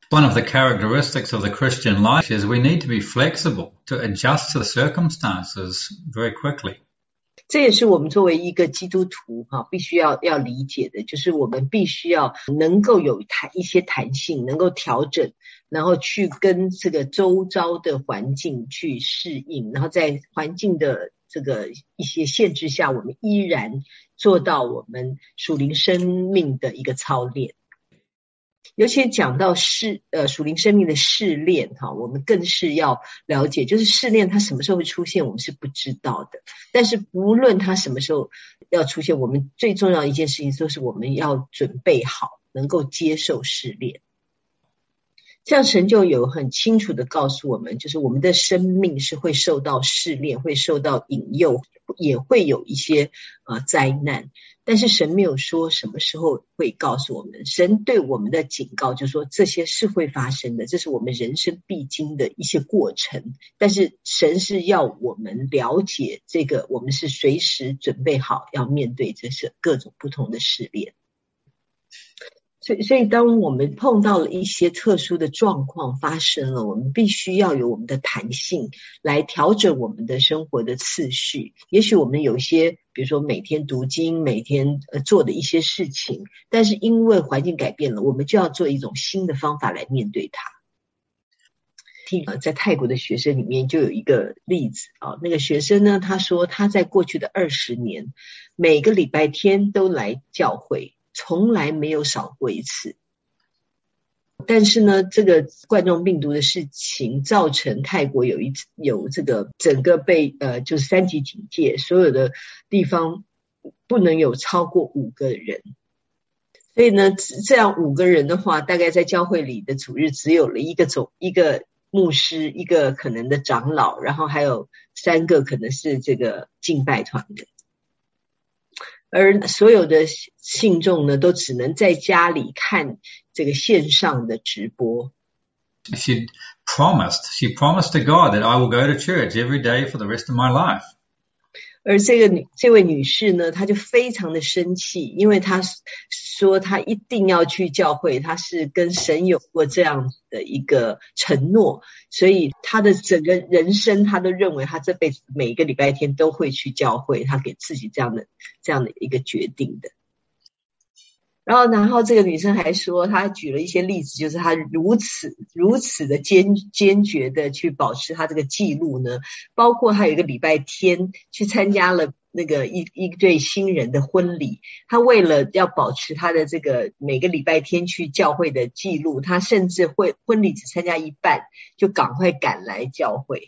One of the characteristics of the Christian life is we need to be flexible to adjust to the circumstances very quickly. 这也是我们作为一个基督徒必须要理解的，就是我们必须要能够有一些弹性，能够调整，然后去跟这个周遭的环境去适应，然后在环境的这个一些限制下，我们依然做到我们属灵生命的一个操练。尤其讲到属灵生命的试炼我们更是要了解，就是试炼它什么时候会出现我们是不知道的，但是不论它什么时候要出现，我们最重要的一件事情就是我们要准备好能够接受试炼。这样神就有很清楚的告诉我们，就是我们的生命是会受到试炼，会受到引诱，也会有一些灾难，但是神没有说什么时候会告诉我们。神对我们的警告就是说这些是会发生的，这是我们人生必经的一些过程，但是神是要我们了解这个，我们是随时准备好要面对这些各种不同的试炼。所以当我们碰到了一些特殊的状况发生了，我们必须要有我们的弹性来调整我们的生活的次序。也许我们有一些比如说每天读经，每天做的一些事情，但是因为环境改变了，我们就要做一种新的方法来面对它。在泰国的学生里面就有一个例子那个学生呢，他说他在过去的20年每个礼拜天都来教会，从来没有少过一次。但是呢，这个冠状病毒的事情造成泰国有这个整个被就是3级警戒，所有的地方不能有超过5个人。所以呢，这样5个人的话，大概在教会里的主日只有了一个牧师，一个可能的长老，然后还有3个可能是这个敬拜团的。而所有的信众呢，都只能在家里看这个线上的直播。 She promised to God that I will go to church every day for the rest of my life. 而这位女士呢，她就非常的生气，因为她说她一定要去教会，她是跟神有过这样的一个承诺，所以她的整个人生她都认为她这辈子每一个礼拜天都会去教会，她给自己这样的一个决定的。然后这个女生还说，她举了一些例子，就是她如此的坚决的去保持她这个记录呢，包括她有一个礼拜天去参加了那个一对新人的婚礼，她为了要保持她的这个每个礼拜天去教会的记录，她甚至婚礼只参加一半就赶快赶来教会。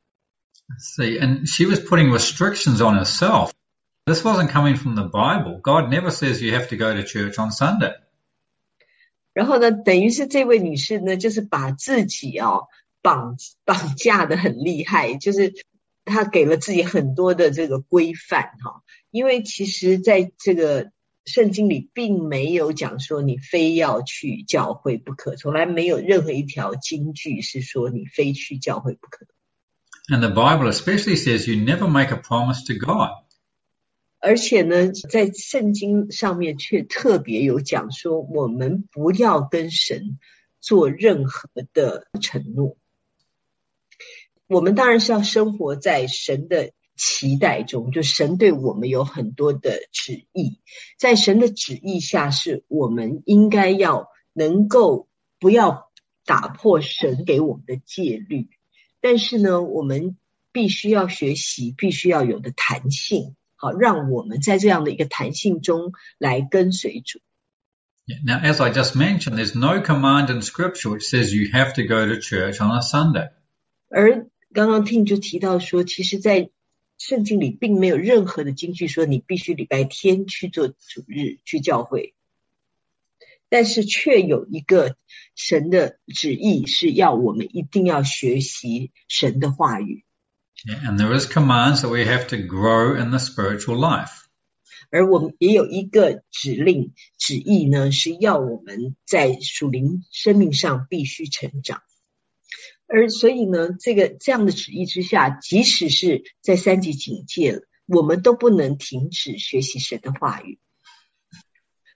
See, and she was putting restrictions on herself.This wasn't coming from the Bible. God never says you have to go to church on Sunday. 然后呢，等于是这位女士呢，就是把自己绑架的很厉害，就是她给了自己很多的这个规范因为其实在这个圣经里并没有讲说你非要去教会不可，从来没有任何一条经句是说你非去教会不可。 And the Bible especially says you never make a promise to God. 而且呢，在圣经上面却特别有讲说，我们不要跟神做任何的承诺。我们当然是要生活在神的期待中，就神对我们有很多的旨意，在神的旨意下，是我们应该要能够不要打破神给我们的戒律，但是呢，我们必须要学习，必须要有的弹性。好，让我们在这样的一个弹性中来跟随主。 Now, as I just mentioned, there's no command in Scripture which says you have to go to church on a Sunday. 而刚刚听就提到说，其实在圣经里并没有任何的经句说你必须礼拜天去做主日去教会，但是却有一个神的旨意是要我们一定要学习神的话语。 Yeah, and there is commands that we have to grow in the spiritual life. 而我们也有一个旨意呢，是要我们在属灵生命上必须成长。而所以呢，这样的旨意之下，即使是在3级警戒了，我们都不能停止学习神的话语。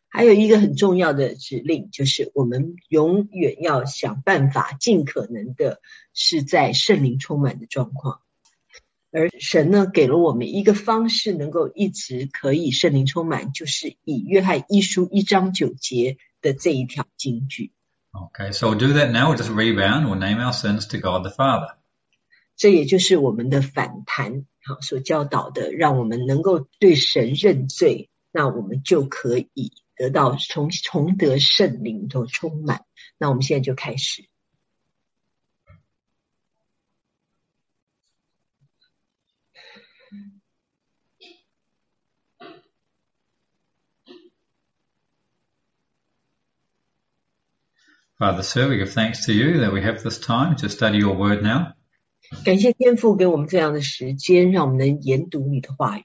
还有一个很重要的指令，就是我们永远要想办法尽可能的是在圣灵充满的状况。而神呢给了我们一个方式能够一直可以圣灵充满，就是以约翰一书1章9节的这一条金句。 Okay, so we'll do that now. We'll just rebound. We'll name our sins to God the Father. 这也就是我们的反弹所教导的，让我们能够对神认罪，那我们就可以得到重得圣灵的充满。那我们现在就开始。 Father, Sir, we give thanks to you that we have this time to study your word now. 感谢天父给我们这样的时间，让我们能研读你的话语。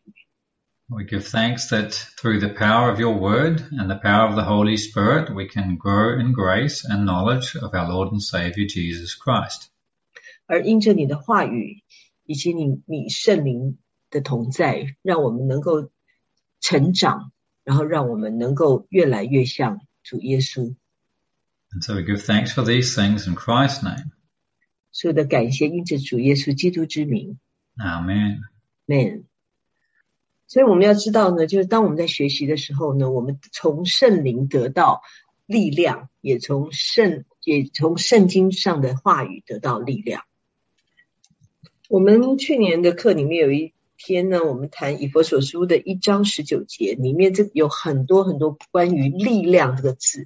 We give thanks that through the power of your word and the power of the Holy Spirit, we can grow in grace and knowledge of our Lord and Savior Jesus Christ. 而因着你的话语以及你圣灵的同在，让我们能够成长，然后让我们能够越来越像主耶稣。 And so we give thanks for these things in Christ's name. 所有的感谢因着主耶稣基督之名。 Amen. Amen. 所以我们要知道呢，就是当我们在学习的时候呢，我们从圣灵得到力量，也从圣经上的话语得到力量。我们去年的课里面有一天呢，我们谈以弗所书的1章19节，里面有很多很多关于力量这个字。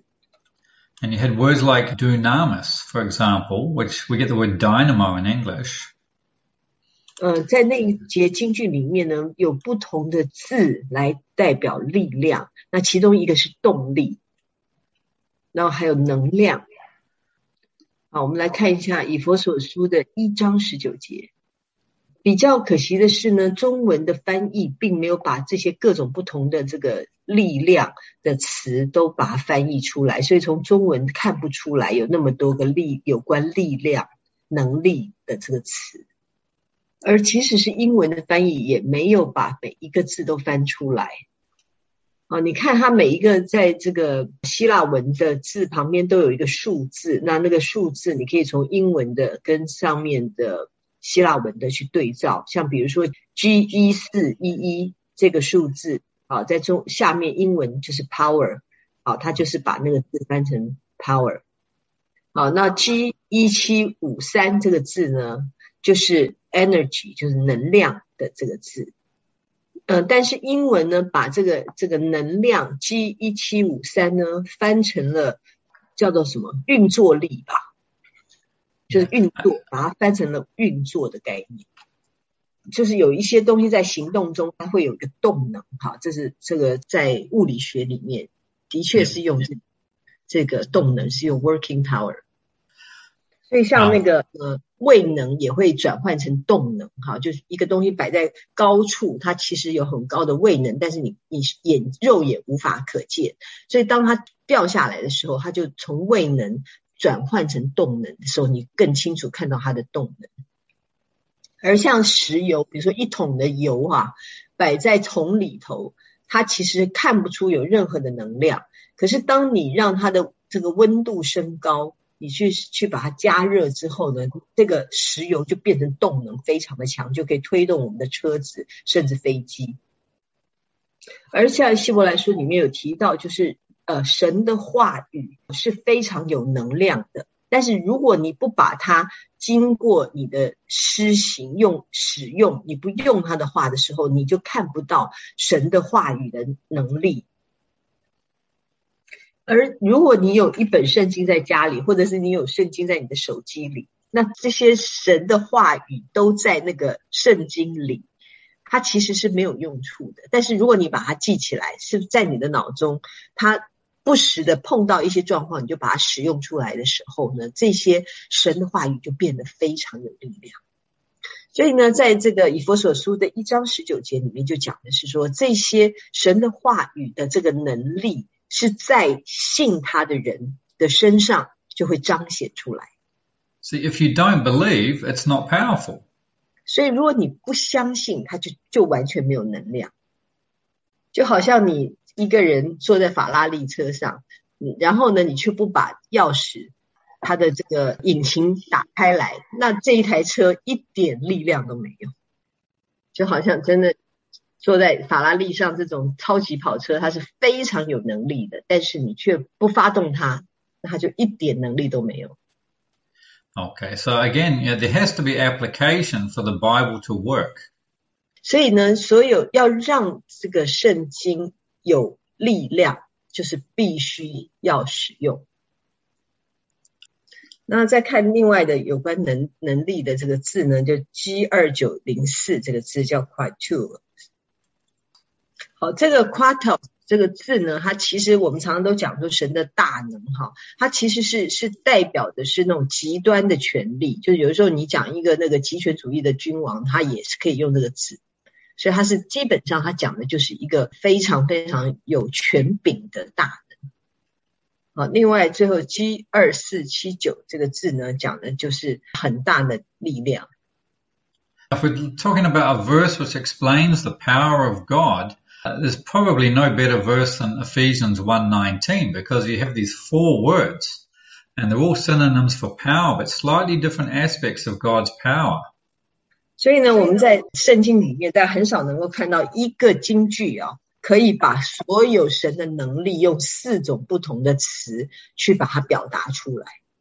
And you had words like dunamis, for example, which we get the word dynamo in English. 在那一节经句里面呢，有不同的字来代表力量，那其中一个是动力，然后还有能量。好，我们来看一下以弗所书的1章19节。比较可惜的是呢，中文的翻译并没有把这些各种不同的这个力量的词都把它翻译出来，所以从中文看不出来有那么多个有关力量、能力的这个词。而其实是英文的翻译也没有把每一个字都翻出来。你看它每一个在这个希腊文的字旁边都有一个数字，那个数字你可以从英文的跟上面的希腊文的去对照，像比如说 G1411 这个数字在下面英文就是 power， 它就是把那个字翻成 power。那 G1753 这个字呢，就是 energy， 就是能量的这个字。但是英文呢，把这个能量 G1753 呢翻成了叫做什么运作力吧，就是运作，把它翻成了运作的概念。就是有一些东西在行动中它会有一个动能，这个在物理学里面的确是用这个动能是用 working power。所以像那个位能也会转换成动能，就是一个东西摆在高处，它其实有很高的位能，但是你肉眼无法可见，所以当它掉下来的时候，它就从位能转换成动能的时候，你更清楚看到它的动能。而像石油，比如说一桶的油摆在桶里头，它其实看不出有任何的能量，可是当你让它的这个温度升高，你去把它加热之后呢，这个石油就变成动能非常的强，就可以推动我们的车子甚至飞机。而像希伯来书里面有提到，就是神的话语是非常有能量的，但是如果你不把它经过你的施行使用，你不用它的话的时候，你就看不到神的话语的能力。而如果你有一本圣经在家里，或者是你有圣经在你的手机里，那这些神的话语都在那个圣经里，它其实是没有用处的。但是如果你把它记起来，是在你的脑中，它不时的碰到一些状况，你就把它使用出来的时候呢，这些神的话语就变得非常有力量。所以呢，在这个以弗所书的1章19节里面就讲的是说，这些神的话语的这个能力是在信他的人的身上就会彰显出来。 See, if you don't believe, it's not powerful. 所以如果你不相信，它就完全没有能量。就好像你一个人坐在法拉利车上，然后呢，你却不把钥匙它的这个引擎打开来，那这一台车一点力量都没有，就好像真的坐在法拉利上这种超级跑车，它是非常有能力的，但是你却不发动它，那它就一点能力都没有。 Okay, so again, there has to be application for the Bible to work. 所以呢，所有要让这个圣经有力量，就是必须要使用。那再看另外的有关能力的这个字呢，就 G2904 这个字叫 Quatur。好，这个 Quatur 这个字呢，它其实我们常常都讲说神的大能哈，它其实是代表的是那种极端的权力，就是有的时候你讲一个那个极权主义的君王，他也是可以用这个字，所以它是基本上它讲的就是一个非常非常有权柄的大能。好，另外最后 G2479 这个字呢，讲的就是很大的力量。 If we're talking about a verse which explains the power of God, there's probably no better verse than Ephesians 1:19, because you have these 4 words and they're all synonyms for power, but slightly different aspects of God's power. 所以呢，我们在圣经里面大家很少能够看到一个金句啊，可以把所有神的能力用4种不同的词去把它表达出来。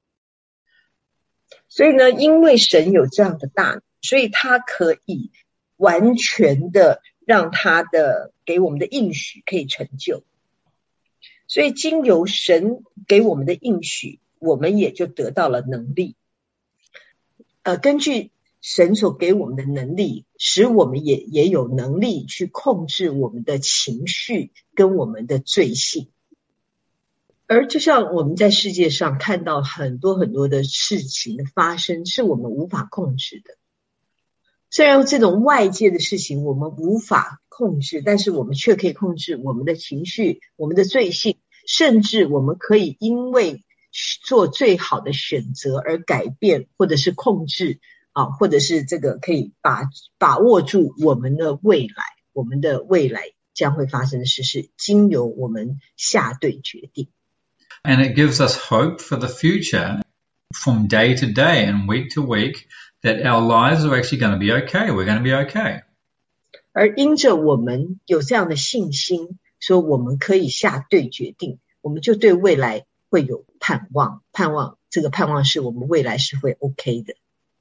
所以呢，因为神有这样的大能，所以他可以完全的让他的给我们的应许可以成就。所以经由神给我们的应许，我们也就得到了能力。根据神所给我们的能力，使我们也有能力去控制我们的情绪跟我们的罪性。而就像我们在世界上看到很多很多的事情的发生，是我们无法控制的。虽然这种外界的事情我们无法控制，但是我们却可以控制我们的情绪、我们的罪性，甚至我们可以因为做最好的选择而改变，或者是控制或者是这个可以把握住我们的未来，我们的未来将会发生的事是经由我们下对决定。 And it gives us hope for the future from day to day and week to week that our lives are actually going to be okay. We're going to be okay. 而因着我们有这样的信心，说我们可以下对决定，我们就对未来会有盼望，这个盼望是我们未来是会 OK 的。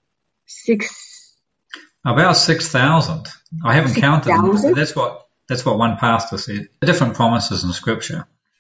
About 6,000. I haven't counted them. That's what one pastor said. Different promises in scripture.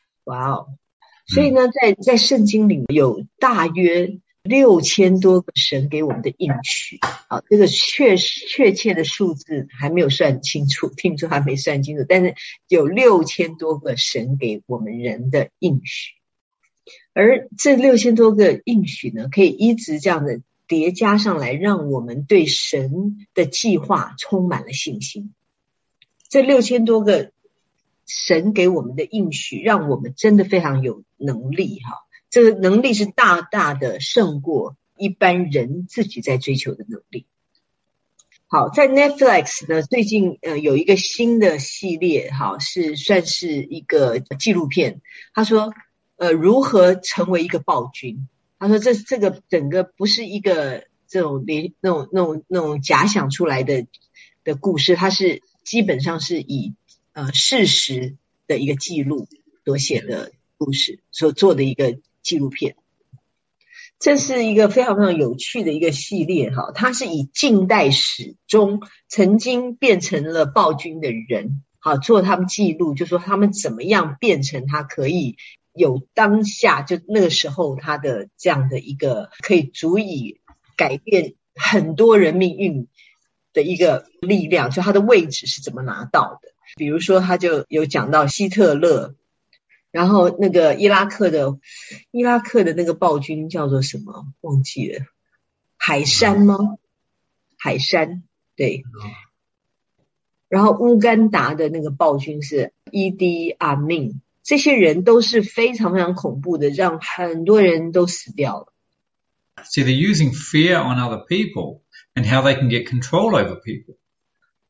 Wow. 所以呢，在圣经里有大约6000多个神给我们的应许。好，这个确切的数字还没有算清楚，听说还没算清楚，但是有6000多个神给我们人的应许。而这6000多个应许呢，可以一直这样的叠加上来，让我们对神的计划充满了信心。这6000多个神给我们的应许，让我们真的非常有能力这个能力是大大的胜过一般人自己在追求的能力。好，在 Netflix 呢，最近有一个新的系列是算是一个纪录片。他说如何成为一个暴君。他说这个整个不是一个这种那种假想出来的故事，它是基本上是以事实的一个记录所写的故事所做的一个纪录片。这是一个非常非常有趣的一个系列它是以近代史中曾经变成了暴君的人做他们记录，就说他们怎么样变成他可以有当下就那个时候他的这样的一个可以足以改变很多人命运的一个力量，就他的位置是怎么拿到的。比如说他就有讲到希特勒，然后那个伊拉克的那个暴君叫做什么忘记了，海珊吗？海珊，对。然后乌干达的那个暴君是伊迪阿敏，这些人都是非常非常恐怖的，让很多人都死掉了。 See, they're using fear on other people and how they can get control over people.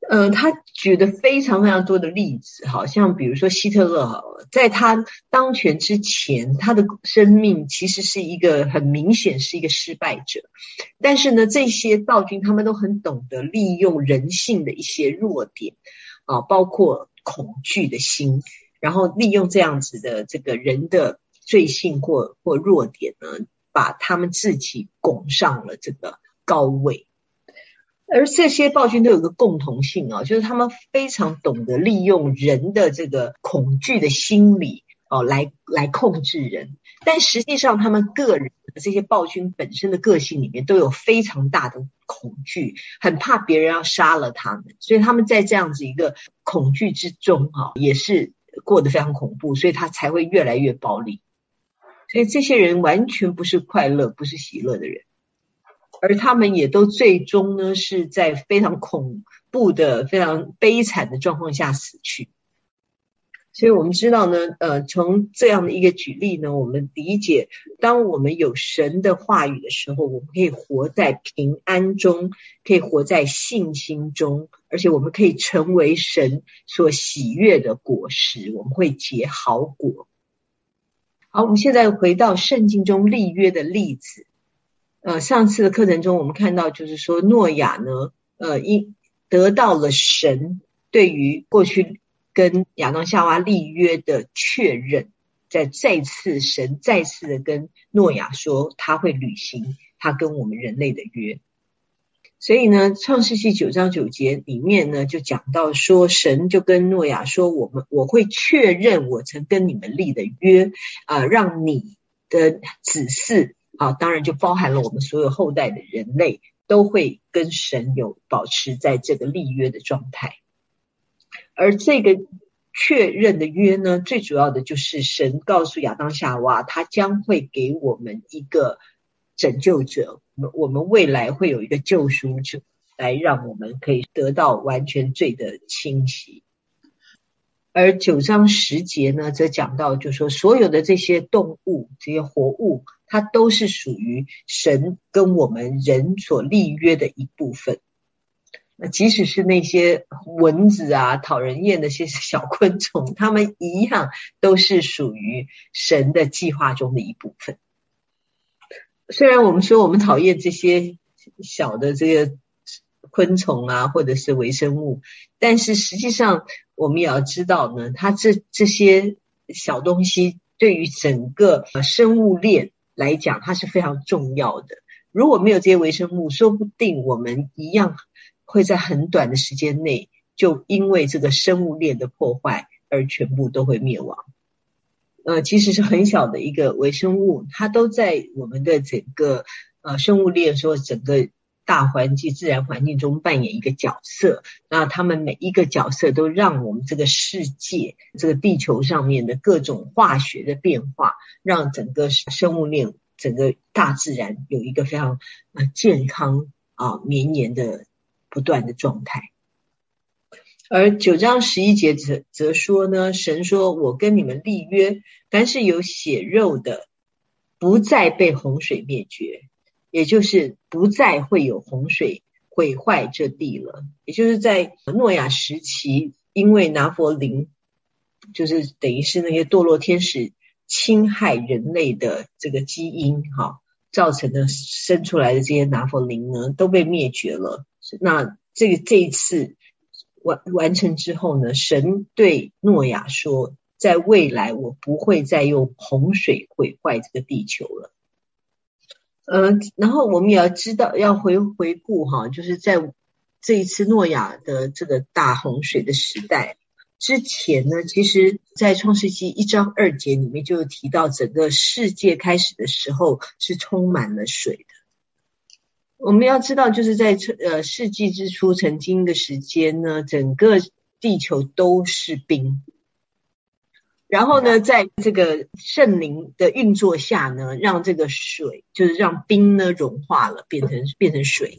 他举的非常非常多的例子，好像比如说希特勒好了，在他当权之前，他的生命其实是一个很明显是一个失败者，但是呢，这些暴君他们都很懂得利用人性的一些弱点啊，包括恐惧的心，然后利用这样子的这个人的罪性或弱点呢，把他们自己拱上了这个高位。而这些暴君都有个共同性啊，就是他们非常懂得利用人的这个恐惧的心理来控制人，但实际上他们个人这些暴君本身的个性里面都有非常大的恐惧，很怕别人要杀了他们，所以他们在这样子一个恐惧之中也是过得非常恐怖，所以他才会越来越暴力。所以这些人完全不是快乐不是喜乐的人，而他们也都最终呢是在非常恐怖的非常悲惨的状况下死去。所以我们知道呢从这样的一个举例呢，我们理解当我们有神的话语的时候，我们可以活在平安中，可以活在信心中，而且我们可以成为神所喜悦的果实，我们会结好果。好，我们现在回到圣经中立约的例子。上次的课程中我们看到就是说诺亚呢得到了神对于过去跟亚当夏娃立约的确认，神再次的跟诺亚说他会履行他跟我们人类的约。所以呢创世纪9章9节里面呢就讲到说，神就跟诺亚说我会确认我曾跟你们立的约让你的子嗣当然就包含了我们所有后代的人类都会跟神有保持在这个立约的状态。而这个确认的约呢，最主要的就是神告诉亚当夏娃他将会给我们一个拯救者，我们未来会有一个救赎者来让我们可以得到完全罪的清洗。而9章10节呢则讲到就是说所有的这些动物这些活物它都是属于神跟我们人所立约的一部分，即使是那些蚊子讨人厌的那些小昆虫，它们一样都是属于神的计划中的一部分。虽然我们说我们讨厌这些小的这个昆虫或者是微生物，但是实际上我们也要知道呢，它这些小东西对于整个生物链来讲它是非常重要的。如果没有这些微生物，说不定我们一样会在很短的时间内就因为这个生物链的破坏而全部都会灭亡。其实是很小的一个微生物，它都在我们的整个生物链说整个大环境自然环境中扮演一个角色，那他们每一个角色都让我们这个世界这个地球上面的各种化学的变化，让整个生物链整个大自然有一个非常健康绵延的不断的状态。而9章11节则说呢，神说我跟你们立约，凡是有血肉的不再被洪水灭绝，也就是不再会有洪水毁坏这地了。也就是在诺亚时期，因为拿佛林就是等于是那些堕落天使侵害人类的这个基因造成的生出来的这些拿佛林呢都被灭绝了。那这一次完成之后呢，神对诺亚说在未来我不会再用洪水毁坏这个地球了。然后我们也要知道要回顾就是在这一次诺亚的这个大洪水的时代之前呢，其实在创世纪1章2节里面就有提到整个世界开始的时候是充满了水的。我们要知道就是在世纪之初曾经一个时间呢，整个地球都是冰，然后呢在这个圣灵的运作下呢，让这个水就是让冰呢融化了，变成水。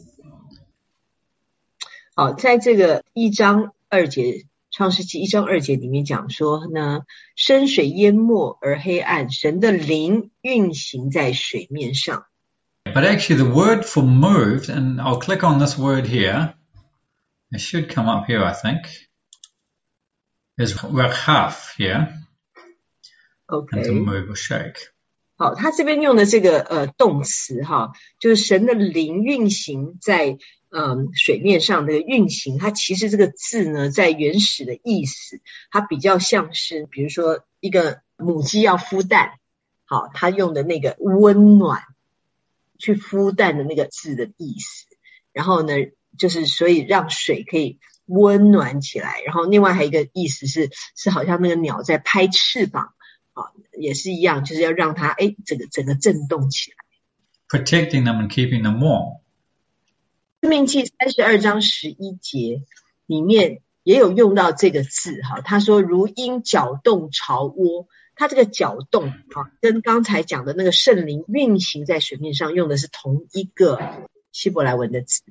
好，在这个1章2节创世纪1章2节里面讲说呢，深水淹没而黑暗，神的灵运行在水面上。 But actually the word for moved, and I'll click on this word here, It should come up here, I think. There's Rakhaf here. OK. And to move or shake. 好，他这边用的这个动词哈，就是神的灵运行在水面上的运行，它其实这个字呢，在原始的意思，它比较像是，比如说一个母鸡要孵蛋，好，它用的那个温暖去孵蛋的那个字的意思。然后呢，就是所以让水可以温暖起来。然后另外还有一个意思是好像那个鸟在拍翅膀。也是一样，就是要让它整个震动起来。 Protecting them and keeping them warm. 申命记32章11节里面也有用到这个字哈，他说如鹰搅动巢窝，他这个搅动跟刚才讲的那个圣灵运行在水面上用的是同一个希伯来文的字。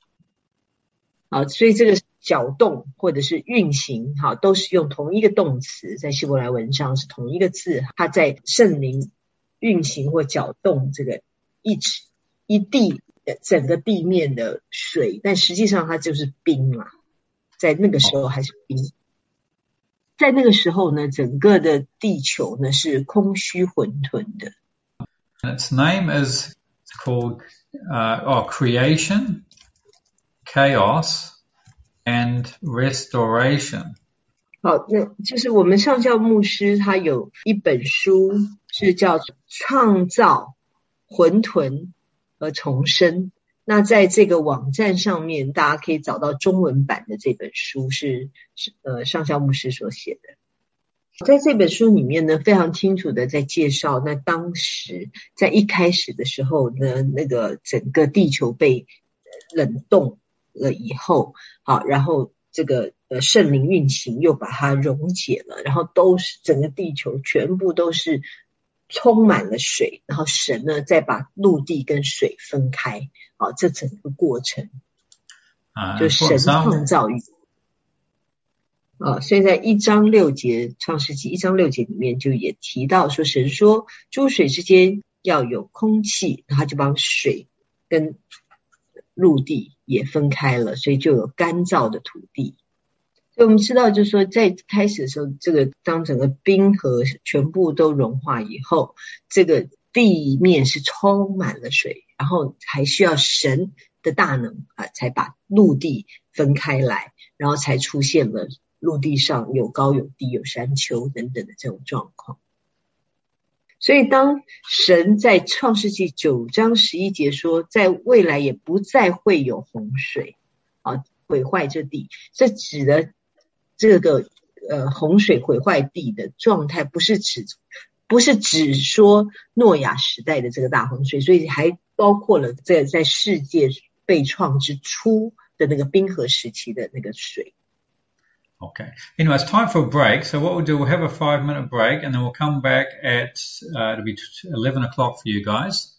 所以这个搅动或者是运行都是用同一个动词，在希伯来文上是同一个字，它在圣灵运行或搅动这个一地整个地面的水，但实际上它就是冰嘛，在那个时候还是冰。在那个时候呢，整个的地球呢是空虚混沌的。 Its name is called creation, chaos, and restoration. 好，那就是我们上教牧师他有一本书是叫创造混沌和重生，那在这个网站上面大家可以找到中文版的这本书，是上教牧师所写的。在这本书里面呢，非常清楚的在介绍，那当时在一开始的时候呢，那个整个地球被冷冻了以后，好，然后这个圣灵运行又把它溶解了，然后都是整个地球全部都是充满了水，然后神呢再把陆地跟水分开，好，这整个过程就神创造宇宙。所以在1章6节创世纪1章6节里面就也提到说，神说诸水之间要有空气，然后就把水跟陆地也分开了，所以就有干燥的土地。所以我们知道就是说在开始的时候，这个当整个冰河全部都融化以后，这个地面是充满了水，然后还需要神的大能才把陆地分开来，然后才出现了陆地上有高有低有山丘等等的这种状况。所以当神在创世纪9章11节说在未来也不再会有洪水毁坏这地，这指的这个洪水毁坏地的状态不是只说诺亚时代的这个大洪水，所以还包括了在世界被创之初的那个冰河时期的那个水。 Okay. Anyway, it's time for a break. So what we'll do, we'll have a 5-minute break and then we'll come back at, it'll be 11 o'clock for you guys.